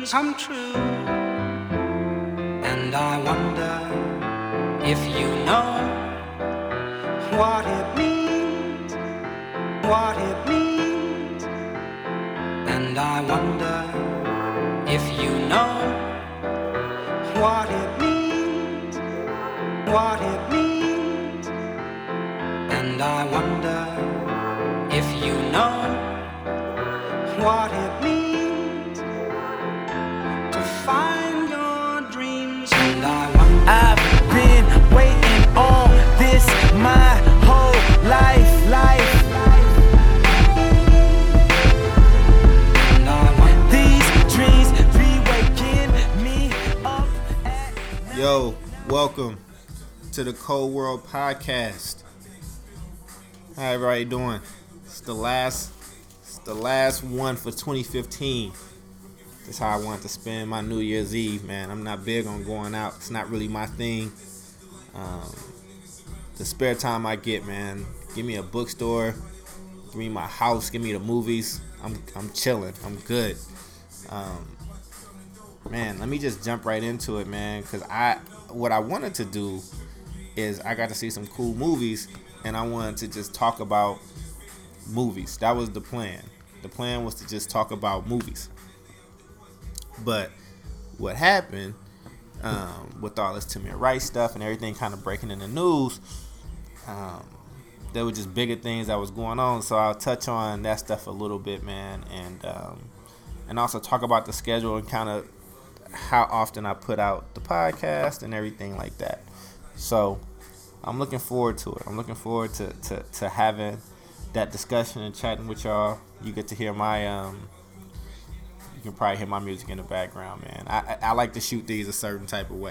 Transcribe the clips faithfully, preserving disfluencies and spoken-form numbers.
dreams come true. And I wonder if you know what it means, what it means. And I wonder if you know what it means, what it means. And I wonder if you know what it means to find your dreams. And I wonder, I've been waiting on this my whole life, life. and I wonder. These dreams be waking me up at night. Yo, welcome to the Cold World Podcast. How everybody doing? It's the last, it's the last one for twenty fifteen. That's how I want to spend my New Year's Eve, man. I'm not big on going out. It's not really my thing. Um, the spare time I get, man, give me a bookstore, give me my house, give me the movies. I'm I'm chilling. I'm good. Um, man, let me just jump right into it, man, because I what I wanted to do is I got to see some cool movies, and I wanted to just talk about movies. That was the plan. The plan was to just talk about movies. But what happened um, with all this Tamir Rice stuff and everything kind of breaking in the news, um, there were just bigger things that was going on. So I'll touch on that stuff a little bit, man, and um, and also talk about the schedule and kind of how often I put out the podcast and everything like that. So I'm looking forward to it. I'm looking forward to, to, to having that discussion and chatting with y'all. You get to hear my um, you can probably hear my music in the background, man. I, I, I like to shoot these a certain type of way.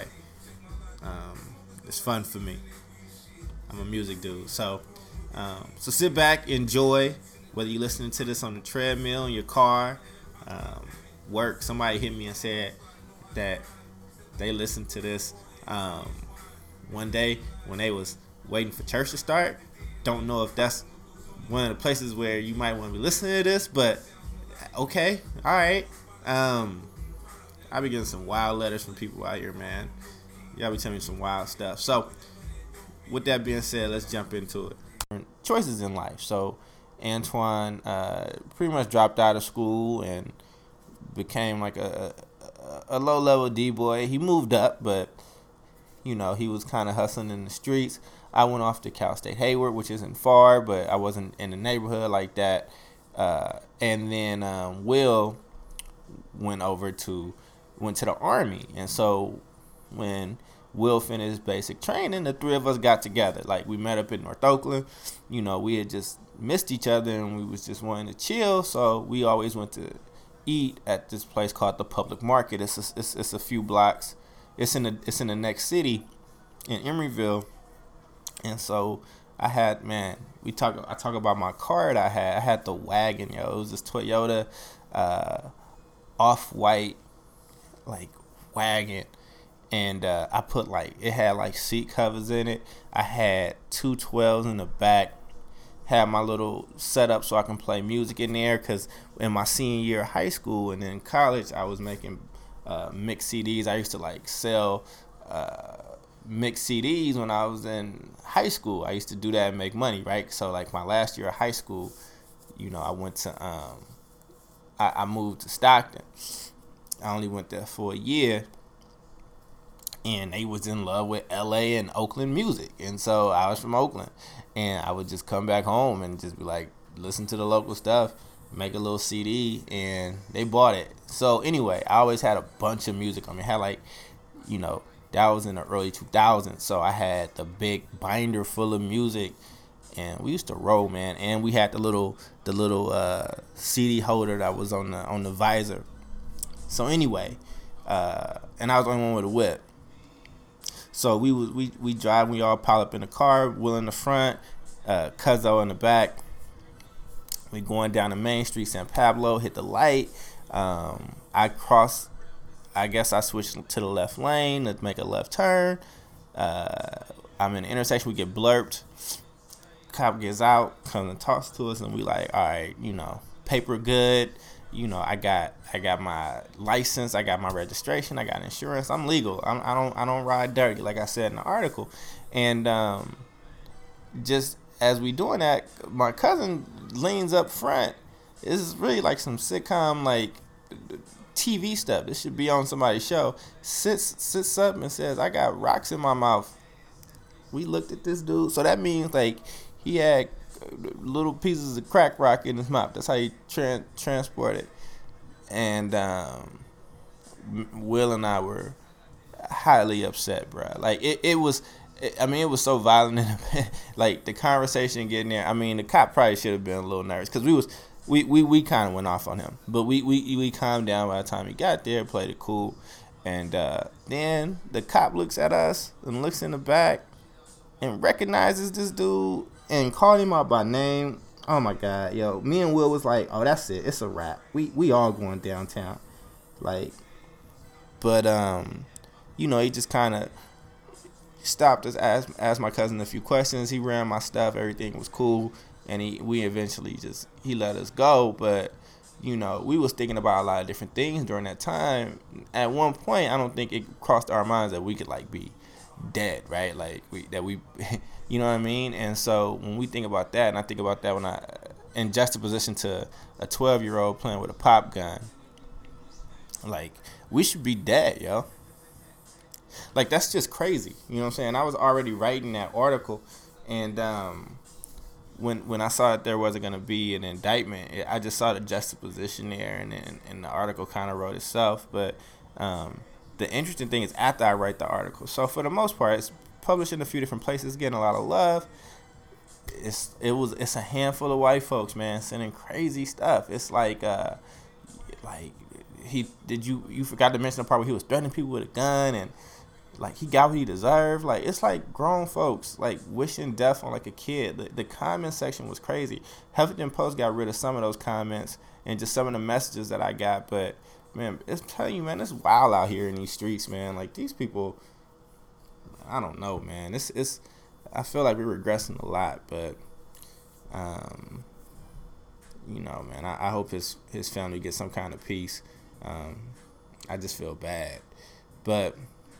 Um, it's fun for me. I'm a music dude. So um, so sit back, enjoy, whether you're listening to this on the treadmill, in your car, um, work. Somebody hit me and said that they listened to this um, one day when they was waiting for church to start. Don't know if that's one of the places where you might want to be listening to this, but okay, all right. Um, I be getting some wild letters from people out here, man. Y'all be telling me some wild stuff. So, with that being said, let's jump into it. Choices in life. So, Antoine uh, pretty much dropped out of school and became like a, a, a low-level D-boy. He moved up, but, you know, he was kind of hustling in the streets. I went off to Cal State Hayward, which isn't far, but I wasn't in the neighborhood like that. Uh, and then um, Will went over to went to the Army, and so when Will finished basic training, the three of us got together. Like, we met up in North Oakland. You know, we had just missed each other, and we was just wanting to chill. So we always went to eat at this place called the Public Market. It's a, it's, it's a few blocks. It's in the it's in the next city in Emeryville, and so. I had, man, we talk. I talk about my car that I had. I had the wagon, yo. It was this Toyota uh, off-white, like, wagon. And uh, I put, like, it had, like, seat covers in it. I had two twelves in the back. Had my little setup so I can play music in there. Because in my senior year of high school and then college, I was making uh, mixed C Ds. I used to, like, sell Uh, mix C Ds when I was in high school. I used to do that and make money, right? So like my last year of high school, you know, I went to um I, I moved to Stockton. I only went there for a year, and they was in love with L A and Oakland music, and so I was from Oakland, and I would just come back home and just be like, listen to the local stuff, make a little C D, and they bought it. So anyway, I always had a bunch of music on me. I had like, you know, that was in the early two thousands, so I had the big binder full of music, and we used to roll, man. And we had the little, the little uh, C D holder that was on the on the visor. So anyway, uh, and I was the only one with a whip. So we was we we drive, we all pile up in the car, Will in the front, uh, Cuzzo in the back. We going down the main street, San Pablo, hit the light. Um, I cross. I guess I switched to the left lane to make a left turn. Uh, I'm in the intersection. We get blurped. Cop gets out, comes and talks to us, and we like, all right, you know, paper good. you know, I got I got my license, I got my registration, I got insurance. I'm legal. I'm, I don't I don't ride dirty, like I said in the article. And um, just as we doing that, my cousin leans up front. This is really like some sitcom like T V stuff. This should be on somebody's show. Sits sits up and says, "I got rocks in my mouth." We looked at this dude. So that means like he had little pieces of crack rock in his mouth. That's how he tra- transported. And um, Will and I were highly upset, bro. Like it, it was. I mean, it was so violent. Like the conversation getting there. I mean, the cop probably should have been a little nervous because we was we we, we kind of went off on him, but we, we we calmed down by the time he got there. Played it cool, and uh, then the cop looks at us and looks in the back and recognizes this dude and called him out by name. Oh my God, yo! Me and Will was like, "Oh, that's it. It's a wrap. We we all going downtown." Like, but um, you know, he just kind of stopped us, asked asked my cousin a few questions. He ran my stuff. Everything was cool, and he we eventually just he let us go. But you know, we was thinking about a lot of different things during that time. At one point, I don't think it crossed our minds that we could like be dead, right? Like we that we, you know what I mean? And so when we think about that, and I think about that when I in juxtaposition to a twelve year old playing with a pop gun, like we should be dead, yo. Like that's just crazy, you know what I'm saying? I was already writing that article, and um, when when I saw that there wasn't gonna be an indictment, it, I just saw the juxtaposition there, and then and the article kind of wrote itself. But um, the interesting thing is after I write the article, so for the most part, it's published in a few different places, getting a lot of love. It's it was it's a handful of white folks, man, sending crazy stuff. It's like uh, like he did you you forgot to mention the part where he was threatening people with a gun and. Like, he got what he deserved. Like, it's like grown folks, like, wishing death on, like, a kid. The, the comment section was crazy. Huffington Post got rid of some of those comments and just some of the messages that I got. But, man, it's telling you, man, it's wild out here in these streets, man. Like, these people, I don't know, man. It's, it's, I feel like we're regressing a lot. But, um, you know, man, I, I hope his, his family gets some kind of peace. Um, I just feel bad. But...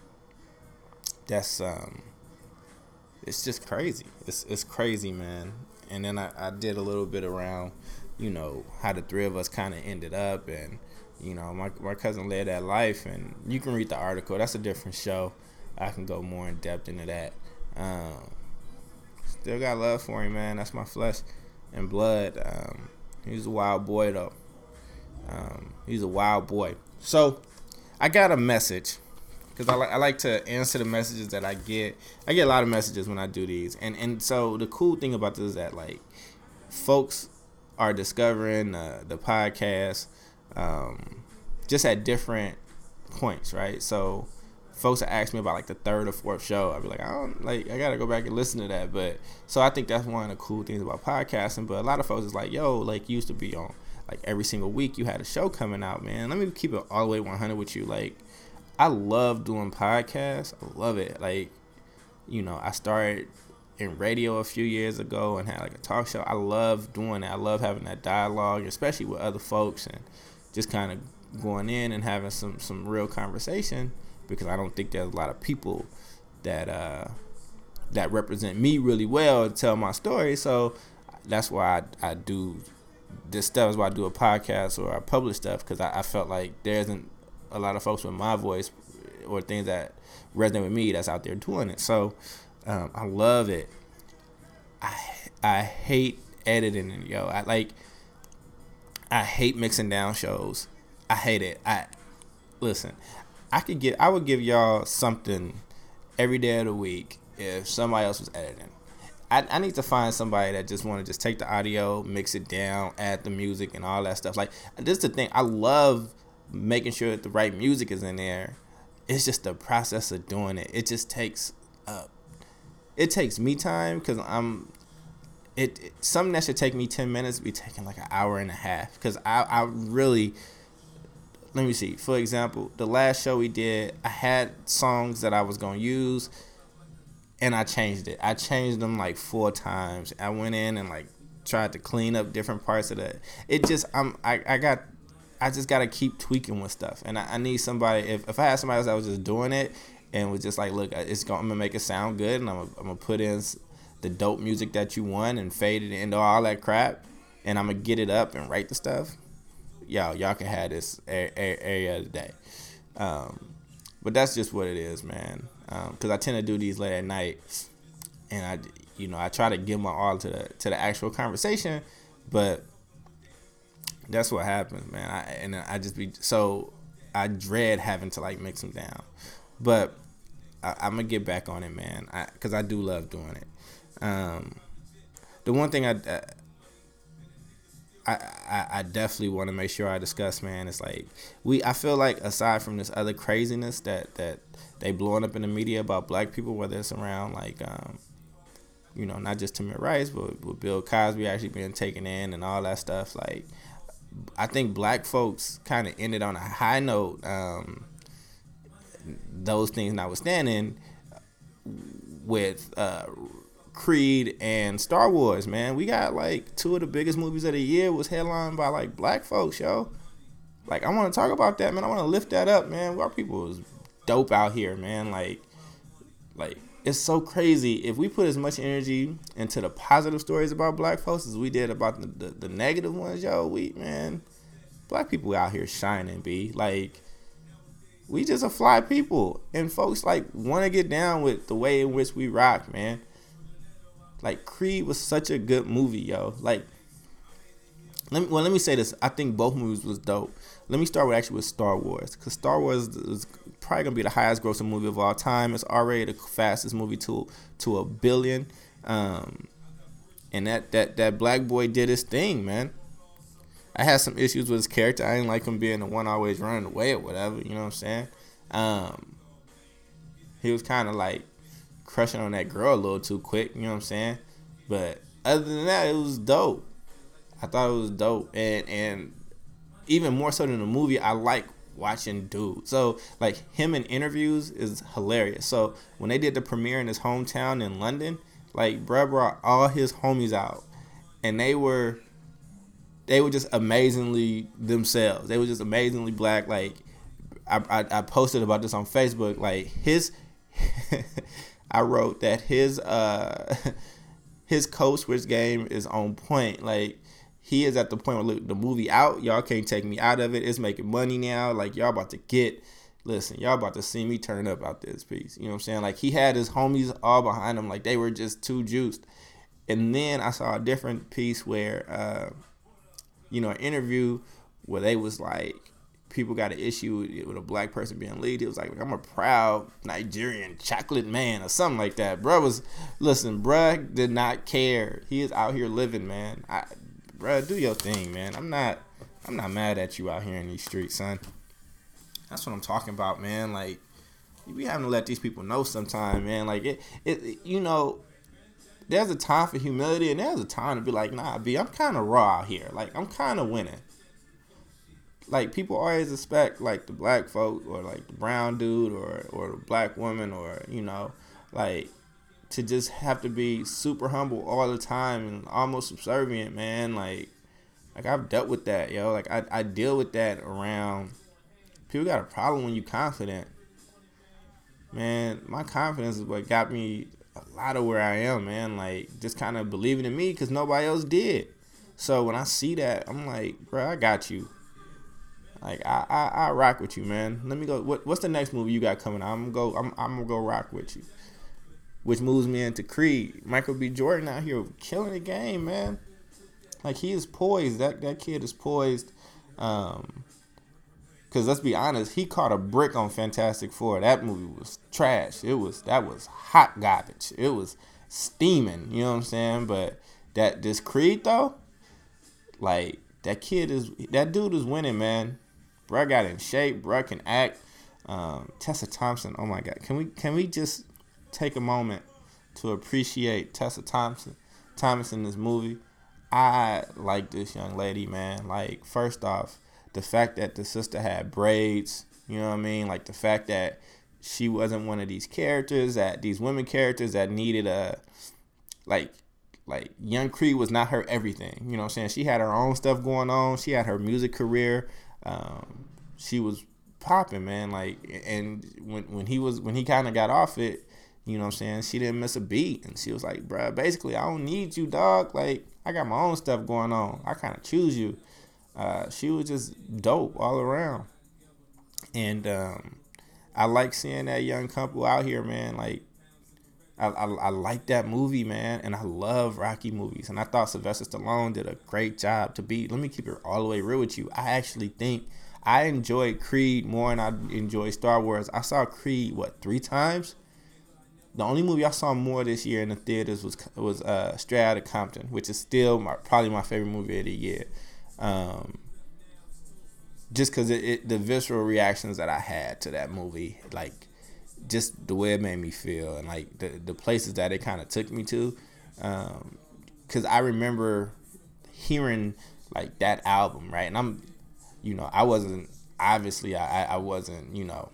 That's um, it's just crazy. It's it's crazy, man. And then I, I did a little bit around, you know, how the three of us kind of ended up, and you know, my my cousin led that life, and you can read the article. That's a different show. I can go more in depth into that. Um, still got love for him, man. That's my flesh and blood. Um, he's a wild boy though. Um, he's a wild boy. So I got a message. Because I, li- I like to answer the messages that I get. I get a lot of messages when I do these. And and so the cool thing about this is that, like, folks are discovering uh, the podcast um, just at different points, right? So folks are asking me about, like, the third or fourth show. I'll be like, I don't, like, I got to go back and listen to that. But so I think that's one of the cool things about podcasting. But a lot of folks is like, yo, like, you used to be on, like, every single week you had a show coming out, man. Let me keep it all the way one hundred with you. Like, I love doing podcasts. I love it. Like, you know, I started in radio a few years ago and had like a talk show. I love doing that. I love having that dialogue, especially with other folks, and just kind of going in and having some, some real conversation, because I don't think there's a lot of people that uh, that represent me really well to tell my story. So that's why I, I do this stuff. Is why I do a podcast or I publish stuff, because I, I felt like there isn't a lot of folks with my voice or things that resonate with me that's out there doing it. So um, I love it. I I hate editing it, yo. I like I hate mixing down shows. I hate it. I listen. I could get. I would give y'all something every day of the week if somebody else was editing. I, I need to find somebody that just want to just take the audio, mix it down, add the music and all that stuff. Like, this is the thing. I love making sure that the right music is in there. It's just the process of doing it. It just takes uh, it takes me time, because I'm it, it something that should take me ten minutes be taking like an hour and a half, because I, I really let me see. For example, the last show we did, I had songs that I was gonna use, and I changed it. I changed them like four times. I went in and like tried to clean up different parts of that. It just I'm I, I got I just gotta keep tweaking with stuff, and I, I need somebody. If, if I had somebody else that was just doing it and was just like, look, it's gonna, I'm gonna make it sound good, and I'm gonna, I'm gonna put in the dope music that you want and fade it into all that crap, and I'm gonna get it up and write the stuff. Y'all, y'all can have this every other day. Um, but that's just what it is, man. Um, cause I tend to do these late at night, and I, you know, I try to give my all to the to the actual conversation, but that's what happens, man. I, and I just be so I dread having to like mix them down, but I, I'm gonna get back on it, man. I, Cause I do love doing it. Um, the one thing I I I, I definitely want to make sure I discuss, man, is like we. I feel like aside from this other craziness that that they blowing up in the media about black people, whether it's around like um, you know, not just Tamir Rice, but with Bill Cosby actually being taken in and all that stuff, like. I think black folks kind of ended on a high note. Um, those things notwithstanding, with uh, Creed and Star Wars, man, we got like two of the biggest movies of the year was headlined by like black folks, yo. Like I want to talk about that, man. I want to lift that up, man. Our people is dope out here, man. Like, like. It's so crazy. If we put as much energy into the positive stories about black folks as we did about the, the, the negative ones, yo, we, man, black people out here shining, B. Like, we just a fly people. And folks, like, want to get down with the way in which we rock, man. Like, Creed was such a good movie, yo. Like, let me, well, let me say this. I think both movies was dope. Let me start with actually with Star Wars, because Star Wars is probably gonna be the highest grossing movie of all time. It's already the fastest movie to to a billion, um, and that that that black boy did his thing, man. I had some issues with his character. I didn't like him being the one always running away or whatever. You know what I'm saying? Um, he was kind of like crushing on that girl a little too quick. You know what I'm saying? But other than that, it was dope. I thought it was dope, and and even more so than the movie, I like watching dude. So like him in interviews is hilarious. So when they did the premiere in his hometown in London, like bruh brought all his homies out, and they were they were just amazingly themselves. They were just amazingly black. Like I I, I posted about this on Facebook. Like his I wrote that his uh his code switch game is on point. Like he is at the point where, look, the movie out, y'all can't take me out of it. It's making money now. Like, y'all about to get, listen, y'all about to see me turn up out this piece. You know what I'm saying? Like, he had his homies all behind him. Like, they were just too juiced. And then I saw a different piece where, uh, you know, an interview where they was like, people got an issue with a black person being lead. It was like, I'm a proud Nigerian chocolate man or something like that. Bruh was, listen, bruh did not care. He is out here living, man. I, bruh, do your thing, man. I'm not, I'm not mad at you out here in these streets, son. That's what I'm talking about, man. Like, we having to let these people know sometime, man. Like, it, it, you know, there's a time for humility, and there's a time to be like, nah, B, I'm kind of raw out here. Like, I'm kind of winning. Like, people always expect, like, the black folk or, like, the brown dude or, or the black woman or, you know, like, to just have to be super humble all the time and almost subservient, man. Like, like I've dealt with that, yo. Like, I, I deal with that around. People got a problem when you confident. Man, my confidence is what got me a lot of where I am, man. Like, just kind of believing in me because nobody else did. So when I see that, I'm like, bro, I got you. Like, I, I, I rock with you, man. Let me go. What, what's the next movie you got coming out? I'm gonna go. I'm, I'm gonna go rock with you. Which moves me into Creed. Michael B. Jordan out here killing the game, man. Like, he is poised. That that kid is poised. Um, Cause let's be honest, he caught a brick on Fantastic Four. That movie was trash. It was that was hot garbage. It was steaming. You know what I'm saying? But that this Creed though, like that kid is that dude is winning, man. Bruh got in shape. Bruh can act. Um, Tessa Thompson. Oh my God. Can we can we just take a moment to appreciate Tessa Thompson Thomas in this movie? I like this young lady, man. Like, first off, the fact that the sister had braids, you know what I mean? Like, the fact that she wasn't one of these characters, that these women characters that needed a, like, like, young Creed was not her everything. You know what I'm saying? She had her own stuff going on. She had her music career. um, she was popping, man. Like, and when when he was when he kind of got off it, you know what I'm saying, she didn't miss a beat, and she was like, bruh, basically, I don't need you, dog. Like, I got my own stuff going on. I kind of choose you. Uh, she was just dope all around, and um, I like seeing that young couple out here, man. Like, I, I I like that movie, man, and I love Rocky movies, and I thought Sylvester Stallone did a great job to be. Let me keep it all the way real with you. I actually think I enjoyed Creed more than I enjoyed Star Wars. I saw Creed what three times. The only movie I saw more this year in the theaters was was uh, Straight Outta Compton, which is still my, probably my favorite movie of the year. Um, just because it, it, the visceral reactions that I had to that movie, like just the way it made me feel, and like the the places that it kind of took me to. Because um, I remember hearing like that album, right? And I'm, you know, I wasn't obviously I I wasn't, you know,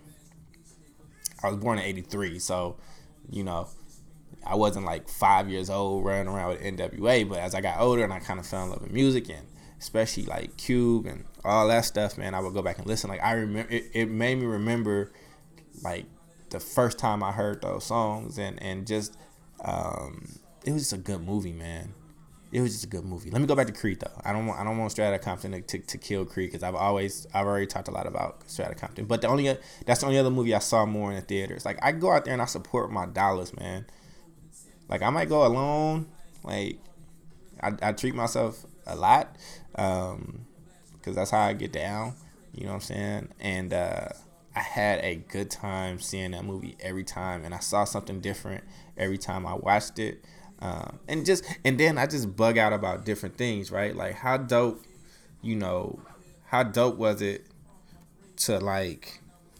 I was born in eighty-three, so. You know, I wasn't like five years old running around with N W A, but as I got older and I kind of fell in love with music, and especially like Cube and all that stuff, man, I would go back and listen. Like, I remember, it, it made me remember like the first time I heard those songs, and, and just, um, it was just a good movie, man. It was just a good movie. Let me go back to Creed though. I don't want I don't want Straight Outta Compton to, to, to kill Creed, because I've always I've already talked a lot about Straight Outta Compton. But the only that's the only other movie I saw more in the theaters. Like, I go out there and I support my dollars, man. Like, I might go alone. Like, I, I treat myself a lot, um, because that's how I get down. You know what I'm saying? And uh, I had a good time seeing that movie every time, and I saw something different every time I watched it. Um, and just and then I just bug out about different things, right? Like, how dope, you know, how dope was it to like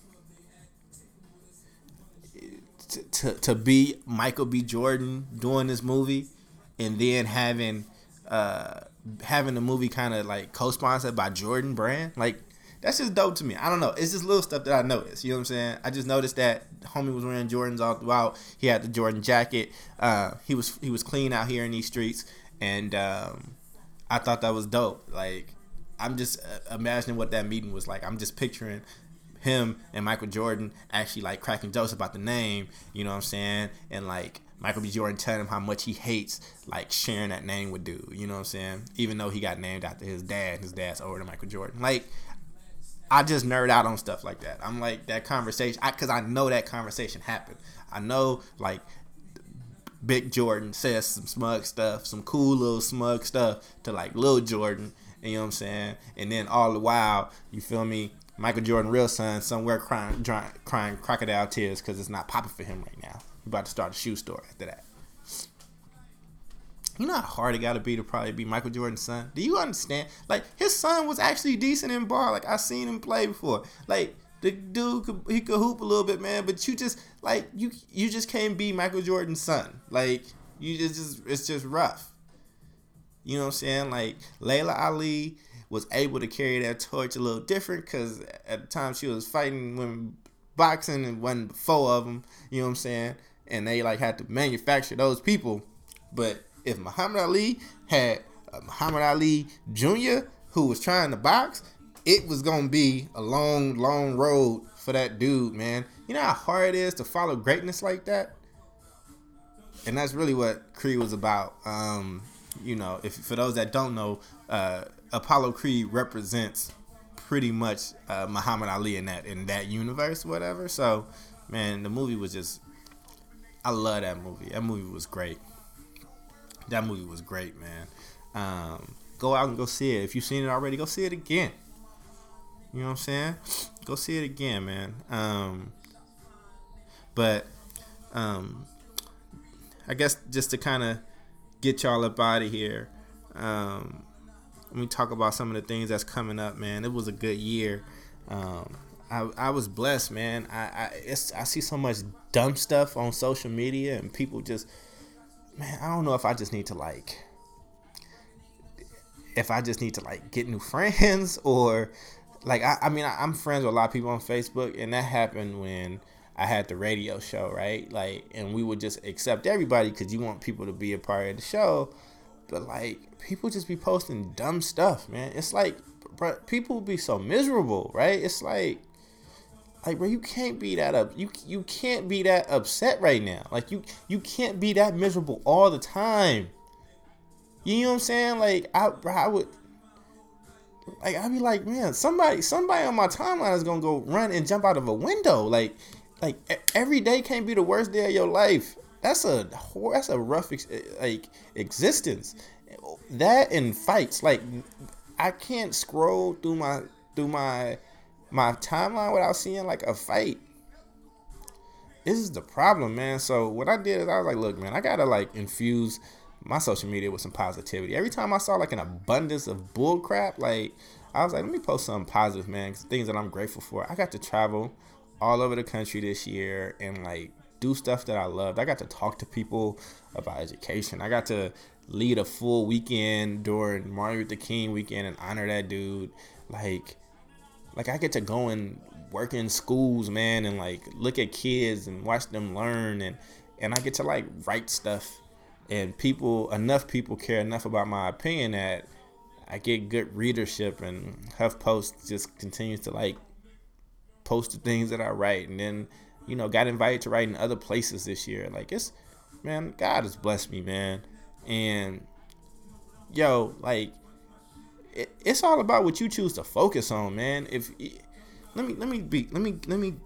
to to, to be Michael B. Jordan doing this movie, and then having uh, having the movie kind of like co-sponsored by Jordan Brand, like. That's just dope to me. I don't know. It's just little stuff that I noticed. You know what I'm saying? I just noticed that homie was wearing Jordans all throughout. He had the Jordan jacket. Uh, he was he was clean out here in these streets, and um, I thought that was dope. Like, I'm just uh, imagining what that meeting was like. I'm just picturing him and Michael Jordan actually like cracking jokes about the name. You know what I'm saying? And like Michael B. Jordan telling him how much he hates like sharing that name with dude. You know what I'm saying? Even though he got named after his dad. His dad's older than Michael Jordan. Like, I just nerd out on stuff like that. I'm like, that conversation, because I, I know that conversation happened. I know, like, Big Jordan says some smug stuff, some cool little smug stuff to, like, Lil Jordan, you know what I'm saying? And then all the while, you feel me, Michael Jordan, real son, somewhere crying, dry, crying crocodile tears because it's not popping for him right now. He's about to start a shoe store after that. You know how hard it got to be to probably be Michael Jordan's son? Do you understand? Like, his son was actually decent in bar. Like, I seen him play before. Like, the dude, could, he could hoop a little bit, man. But you just, like, you you just can't be Michael Jordan's son. Like, you just, just it's just rough. You know what I'm saying? Like, Layla Ali was able to carry that torch a little different, because at the time she was fighting when boxing and wasn't four of them. You know what I'm saying? And they, like, had to manufacture those people. But if Muhammad Ali had uh, Muhammad Ali Junior who was trying to box, it was going to be a long, long road for that dude, man. You know how hard it is to follow greatness like that? And that's really what Creed was about. Um, you know, if for those that don't know, uh, Apollo Creed represents pretty much uh, Muhammad Ali in that in that universe, whatever. So, man, the movie was just, I love that movie. That movie was great. That movie was great, man. Um, go out and go see it. If you've seen it already, go see it again. You know what I'm saying? Go see it again, man. Um, but um, I guess just to kind of get y'all up out of here, um, let me talk about some of the things that's coming up, man. It was a good year. Um, I, I was blessed, man. I I, it's, I see so much dumb stuff on social media, and people just, man, I don't know if I just need to like, if I just need to like get new friends, or like, I, I mean, I, I'm friends with a lot of people on Facebook, and that happened when I had the radio show, right? Like, and we would just accept everybody because you want people to be a part of the show, but like, people just be posting dumb stuff, man. It's like, bro, people be so miserable, right? It's like, like, bro, you can't be that up. You you can't be that upset right now. Like, you you can't be that miserable all the time. You know what I'm saying? Like, I, bro, I would, like, I'd be like, man, somebody somebody on my timeline is gonna go run and jump out of a window. Like, like every day can't be the worst day of your life. That's a that's a rough like existence. That and fights, like I can't scroll through my through my my timeline without seeing like a fight. This is the problem, man. So what I did is I was like, look, man, I gotta like infuse my social media with some positivity. Every time I saw like an abundance of bull crap, like I was like, let me post something positive, man. Things that I'm grateful for. I got to travel all over the country this year and like do stuff that I loved. I got to talk to people about education. I got to lead a full weekend during Martin Luther King weekend and honor that dude. Like, like I get to go and work in schools, man, and like look at kids and watch them learn, and and I get to like write stuff, and people, enough people care enough about my opinion that I get good readership, and HuffPost just continues to like post the things that I write, and then, you know, got invited to write in other places this year. Like, it's, man, God has blessed me, man. And yo, like, it, it's all about what you choose to focus on, man. If let me let me be let me let me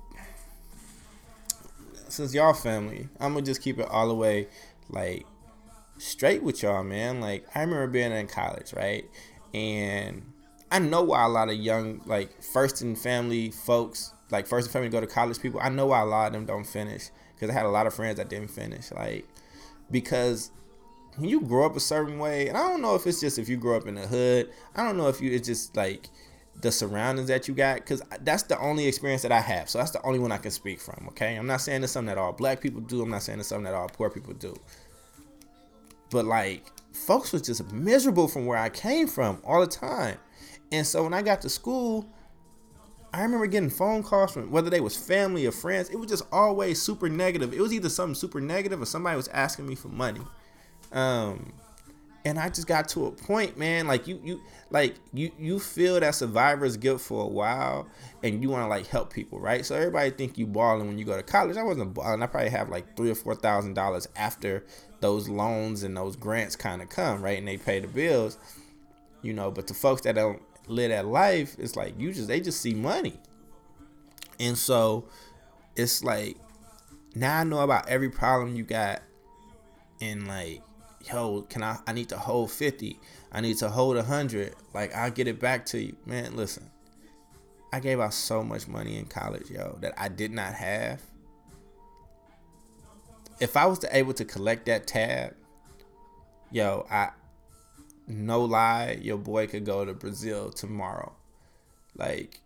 since y'all family, I'm gonna just keep it all the way like straight with y'all, man. Like, I remember being in college, right? And I know why a lot of young, like, first in family folks, like first in family go to college people, I know why a lot of them don't finish, because I had a lot of friends that didn't finish. Like, because when you grow up a certain way, and I don't know if it's just if you grow up in the hood, I don't know if you, it's just like the surroundings that you got, because that's the only experience that I have. So that's the only one I can speak from, okay? I'm not saying it's something that all black people do. I'm not saying it's something that all poor people do. But like, folks was just miserable from where I came from all the time. And so when I got to school, I remember getting phone calls from whether they was family or friends. It was just always super negative. It was either something super negative or somebody was asking me for money. Um, and I just got to a point, man, like you, you, like you, you feel that survivor's guilt for a while, and you want to like help people, right? So everybody think you balling when you go to college. I wasn't balling. I probably have like three or four thousand dollars after those loans and those grants kind of come, right? And they pay the bills, you know. But the folks that don't live that life, it's like you just they just see money, and so it's like now I know about every problem you got, and like, yo, can I I need to hold fifty, I need to hold a hundred, like I'll get it back to you, man. Listen, I gave out so much money in college, yo, that I did not have. If I was to able to collect that tab, yo, I no lie, your boy could go to Brazil tomorrow. Like,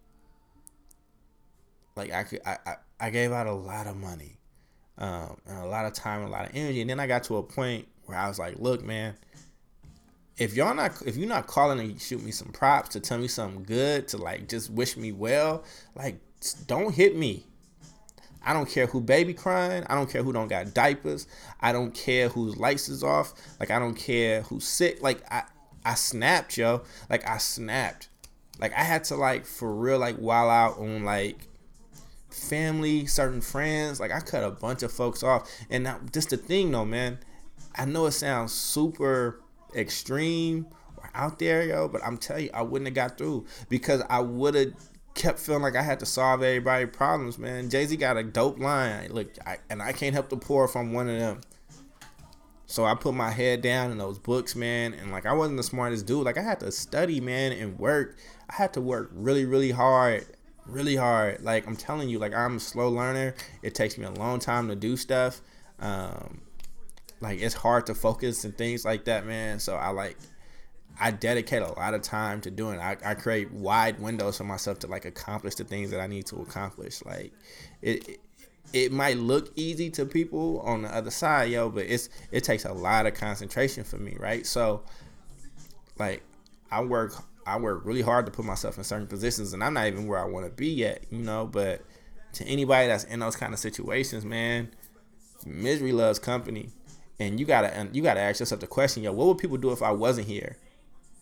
like I could, I, I, I gave out a lot of money, um, and a lot of time, and a lot of energy. And then I got to a point where I was like, look, man, if y'all not, if you're not calling and shoot me some props to tell me something good, to like just wish me well, like don't hit me. I don't care who baby crying. I don't care who don't got diapers. I don't care whose lights is off. Like, I don't care who's sick. Like, I, I snapped, yo. Like, I snapped. Like, I had to, like, for real, like, wild out on, like, family, certain friends. Like, I cut a bunch of folks off. And now, just the thing, though, man. I know it sounds super extreme or out there, yo. But I'm telling you, I wouldn't have got through. Because I would have kept feeling like I had to solve everybody's problems, man. Jay-Z got a dope line. Look, I, and I can't help the poor if I'm one of them. So I put my head down in those books, man. And like, I wasn't the smartest dude. Like, I had to study, man, and work. I had to work really, really hard. Really hard. Like, I'm telling you, like, I'm a slow learner. It takes me a long time to do stuff. Um, like, it's hard to focus and things like that, man. So I like... I dedicate a lot of time to doing it. I, I create wide windows for myself to like accomplish the things that I need to accomplish. Like it, it, it might look easy to people on the other side, yo, but it's it takes a lot of concentration for me, right? So, like, I work I work really hard to put myself in certain positions, and I'm not even where I want to be yet, you know. But to anybody that's in those kind of situations, man, misery loves company, and you gotta you gotta ask yourself the question, yo, what would people do if I wasn't here?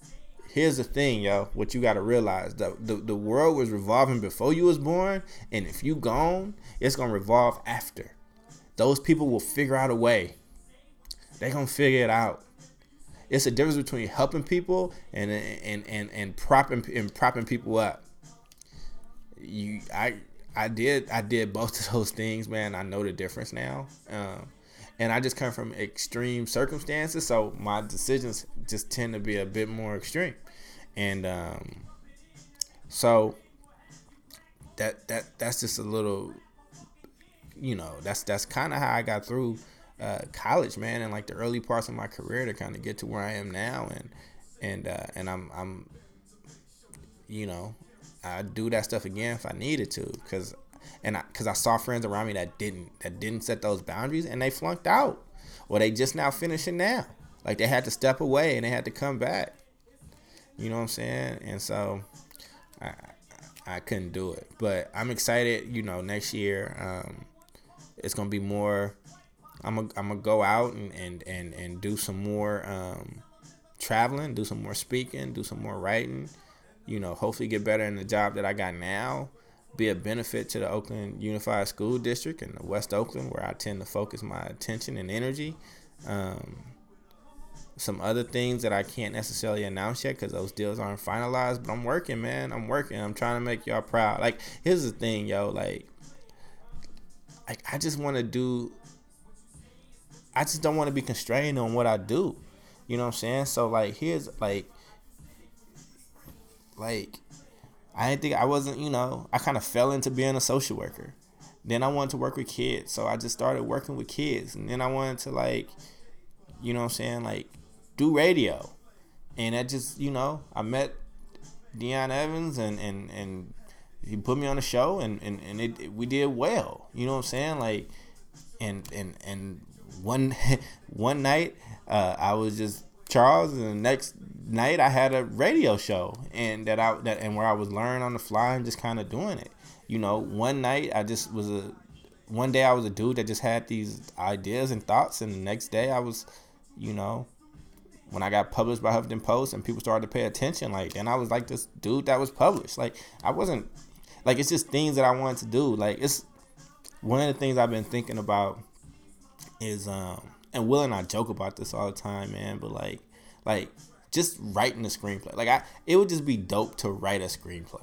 here's the thing, yo. What you got to realize, the, the the world was revolving before you was born, and if you gone, it's gonna revolve after. Those people will figure out a way. They gonna figure it out. It's a difference between helping people and and and and propping and propping people up. You, I, I did I did both of those things, man. I know the difference now. Um, And I just come from extreme circumstances, so my decisions just tend to be a bit more extreme. And um, so that that that's just a little, you know, that's that's kind of how I got through uh, college, man, and like the early parts of my career to kind of get to where I am now. And and uh, and I'm I'm, you know, I do that stuff again if I needed to, because. And I, cause I saw friends around me that didn't, that didn't set those boundaries, and they flunked out, or they just now finishing now. Like they had to step away and they had to come back. You know what I'm saying? And so I, I couldn't do it, but I'm excited. You know, next year, um, it's gonna be more. I'm gonna, I'm gonna go out and, and, and, and do some more um, traveling, do some more speaking, do some more writing. You know, hopefully get better in the job that I got now. Be a benefit to the Oakland Unified School District and the West Oakland, where I tend to focus my attention and energy. Um, some other things that I can't necessarily announce yet because those deals aren't finalized, but I'm working, man. I'm working. I'm trying to make y'all proud. Like, here's the thing, yo. Like, like I just want to do. I just don't want to be constrained on what I do. You know what I'm saying? So, like, here's like, like. I didn't think I wasn't, you know, I kind of fell into being a social worker. Then I wanted to work with kids. So I just started working with kids. And then I wanted to, like, you know what I'm saying, like, do radio. And that just, you know, I met Deion Evans and, and, and he put me on the show and, and, and it, it, we did well. You know what I'm saying? Like, and, and, and one, one night uh, I was just Charles, and the next night I had a radio show, and that I that and where I was learning on the fly and just kind of doing it. You know, one night I just was a, one day I was a dude that just had these ideas and thoughts, and the next day I was, you know, when I got published by Huffington Post and people started to pay attention, like, and I was like this dude that was published. Like, I wasn't, like, it's just things that I wanted to do. Like, it's one of the things I've been thinking about is um. And Will and I joke about this all the time, man. But like, like just writing a screenplay. Like I, it would just be dope to write a screenplay.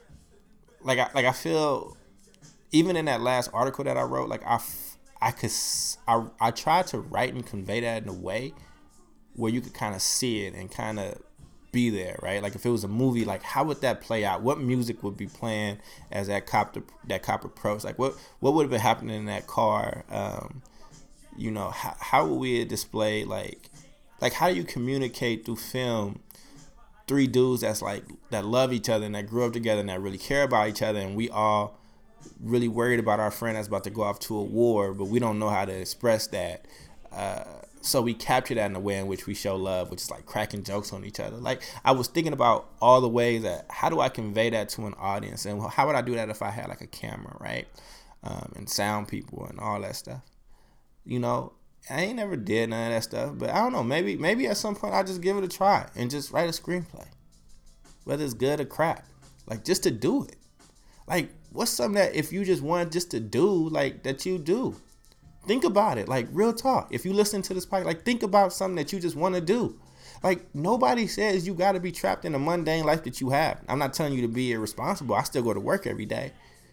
Like I, like I feel, even in that last article that I wrote, like I, I could, I, I tried to write and convey that in a way where you could kind of see it and kind of be there, right? Like if it was a movie, like how would that play out? What music would be playing as that cop, that cop approach? Like what, what would have been happening in that car? Um, You know, how, how would we display, like, like how do you communicate through film three dudes that's like, that love each other and that grew up together and that really care about each other, and we all really worried about our friend that's about to go off to a war, but we don't know how to express that. Uh, so we capture that in a way in which we show love, which is like cracking jokes on each other. Like I was thinking about all the ways that, how do I convey that to an audience, and how would I do that if I had like a camera, right? Um, and sound people and all that stuff. You know, I ain't never did none of that stuff, but I don't know. Maybe, maybe at some point I'll just give it a try and just write a screenplay, whether it's good or crap, like just to do it. Like, what's something that if you just want just to do, like that you do? Think about it, like real talk. If you listen to this podcast, like think about something that you just want to do. Like nobody says you got to be trapped in a mundane life that you have. I'm not telling you to be irresponsible. I still go to work every day,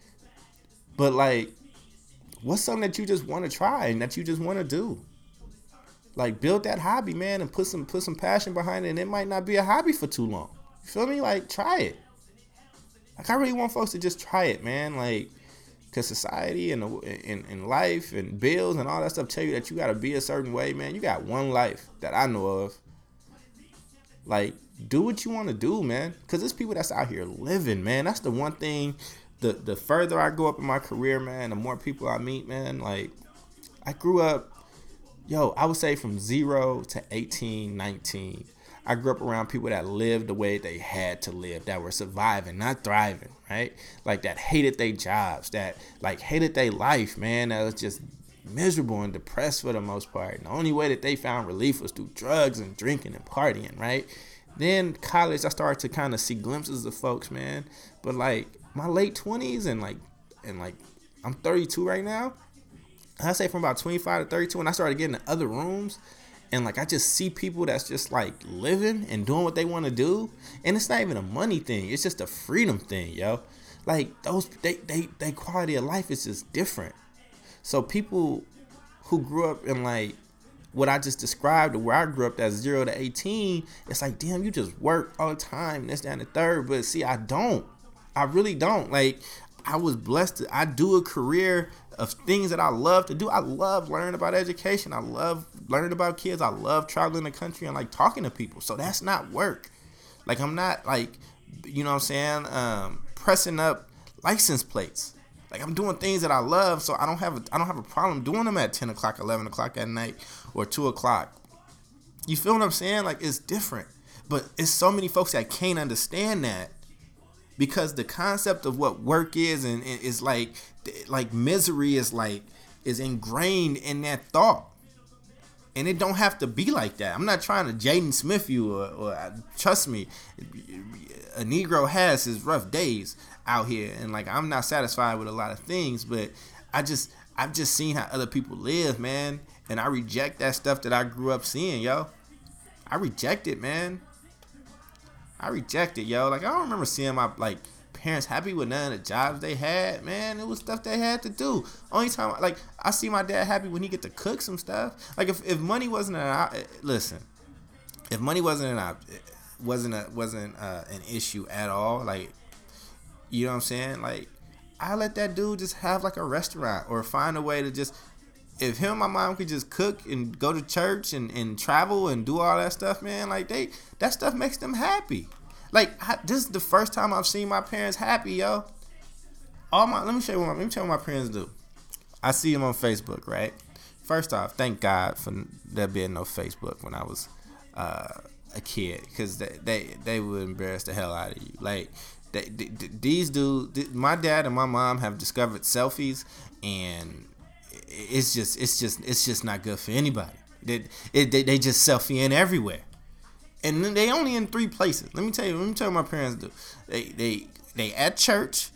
but like. What's something that you just want to try and that you just want to do? Like build that hobby, man, and put some put some passion behind it. And it might not be a hobby for too long. You feel me? Like try it. Like I really want folks to just try it, man. Like, cause society and and, and life and bills and all that stuff tell you that you gotta be a certain way, man. You got one life that I know of. Like, do what you want to do, man. Cause there's people that's out here living, man. That's the one thing. The the further I go up in my career, man, the more people I meet, man. Like, I grew up, yo, I would say from zero to eighteen, nineteen. I grew up around people that lived the way they had to live, that were surviving, not thriving, right? Like, that hated their jobs, that, like, hated their life, man. That was just miserable and depressed for the most part. And the only way that they found relief was through drugs and drinking and partying, right? Then college, I started to kind of see glimpses of folks, man. But like my late twenties and like and like I'm thirty-two right now. I say from about twenty-five to thirty-two, when I started getting in other rooms, and like I just see people that's just like living and doing what they want to do, and it's not even a money thing. It's just a freedom thing, yo. Like those, they they they quality of life is just different. So people who grew up in like what I just described, or where I grew up, that's zero to eighteen, it's like, damn, you just work all the time, this, that, and the third. But see, I don't. I really don't. Like, I was blessed to, I do a career of things that I love to do. I love learning about education. I love learning about kids. I love traveling the country and like talking to people. So that's not work. Like, I'm not like, you know what I'm saying, um, pressing up license plates. Like, I'm doing things that I love, so I don't have a, I don't have a problem doing them at ten o'clock, eleven o'clock at night, or two o'clock. You feel what I'm saying? Like, it's different. But it's so many folks that can't understand that, because the concept of what work is and is like, like misery is like, is ingrained in that thought. And it don't have to be like that. I'm not trying to Jaden Smith you, or, or trust me, a Negro has his rough days out here, and like I'm not satisfied with a lot of things, but I just I've just seen how other people live, man, and I reject that stuff that I grew up seeing, yo. I reject it, man. I reject it, yo. Like, I don't remember seeing my like parents happy with none of the jobs they had, man. It was stuff they had to do. Only time, like, I see my dad happy when he get to cook some stuff. Like, if, if money wasn't an listen, if money wasn't an wasn't a, wasn't uh, an issue at all, like, you know what I'm saying? Like, I let that dude just have like a restaurant, or find a way to just, if him and my mom could just cook and go to church and, and travel and do all that stuff, man, like they, that stuff makes them happy. Like, I, this is the first time I've seen my parents happy, yo. All my, let me show you what my, let me tell you what my parents do. I see them on Facebook, right? First off, thank God for there being no Facebook when I was uh, a kid, because they, they they would embarrass the hell out of you. Like, they, they, these dudes, my dad and my mom have discovered selfies, and it's just it's just it's just not good for anybody. They it, they, they just selfie in everywhere. And then they only in three places. Let me tell you. Let me tell you what my parents do. They they they at church.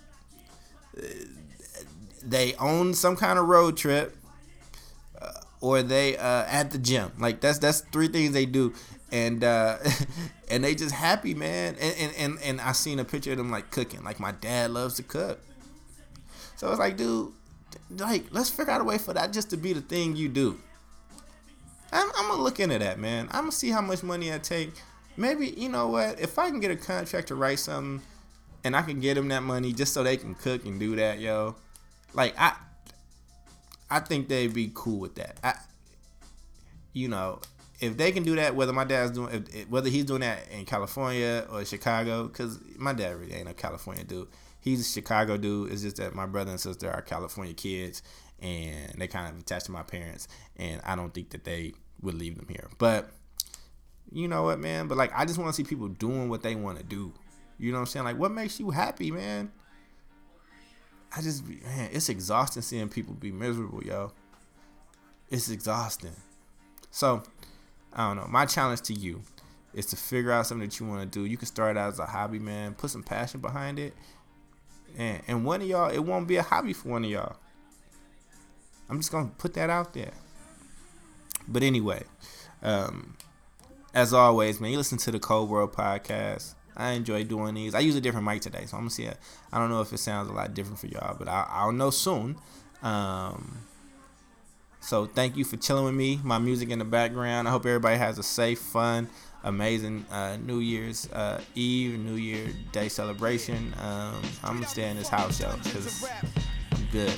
They own some kind of road trip, uh, or they uh, at the gym. Like that's that's three things they do, and uh, and they just happy, man. And, and and and I seen a picture of them like cooking. Like, my dad loves to cook, so it's like, dude, like, let's figure out a way for that just to be the thing you do. I'm, I'm gonna look into that, man. I'm gonna see how much money I take. Maybe, you know what? If I can get a contract to write something, and I can get them that money just so they can cook and do that, yo. Like, I, I think they'd be cool with that. I, you know, if they can do that, whether my dad's doing, if, whether he's doing that in California or Chicago, because my dad really ain't a California dude. He's a Chicago dude. It's just that my brother and sister are California kids, and they kind of attached to my parents, and I don't think that they would leave them here. But you know what, man? But like, I just want to see people doing what they want to do. You know what I'm saying? Like, what makes you happy, man? I just, man, it's exhausting seeing people be miserable, yo. It's exhausting. So, I don't know. My challenge to you is to figure out something that you want to do. You can start out as a hobby, man. Put some passion behind it. And, and one of y'all, it won't be a hobby for one of y'all. I'm just going to put that out there. But anyway, um, as always, man, you listen to the Cold World Podcast. I enjoy doing these. I use a different mic today, so I'm going to see it. I don't know if it sounds a lot different for y'all, but I, I'll know soon. Um, so thank you for chilling with me. My music in the background. I hope everybody has a safe, fun, amazing uh, New Year's uh, Eve, New Year Day celebration. Um, I'm going to stay in this house, yo, because I'm good.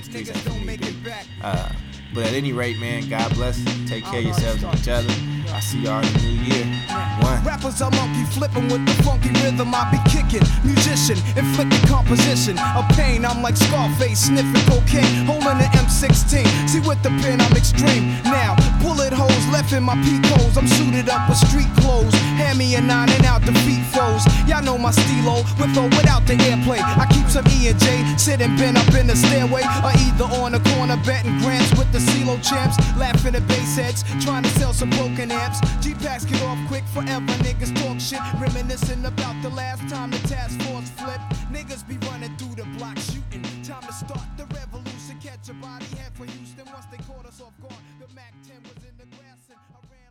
Uh, but at any rate, man, God bless. Take care of yourselves and each other. I see y'all in the new year. One. Rappers are monkey flipping with the funky rhythm. I be kicking, musician, inflicting composition of pain. I'm like Scarface, sniffing cocaine, holding an M sixteen. See, with the pen, I'm extreme. Now, Bullet holes left in my peak holes. I'm suited up with street clothes. Hand me a nine and out the feet foes. Y'all know my stilo, with or without the airplay. I keep some E and J sitting bent up in the stairway, or either on the corner betting grants with the CeeLo champs, laughing at bass heads, trying to sell some broken amps. G-Packs get off quick forever, niggas talk shit, reminiscing about the last time the task force flipped. Niggas be running through the block shooting. Time to start the revolution, catch a body head for Houston. Once they caught us off guard, the Mac ten was in the grass and I ran.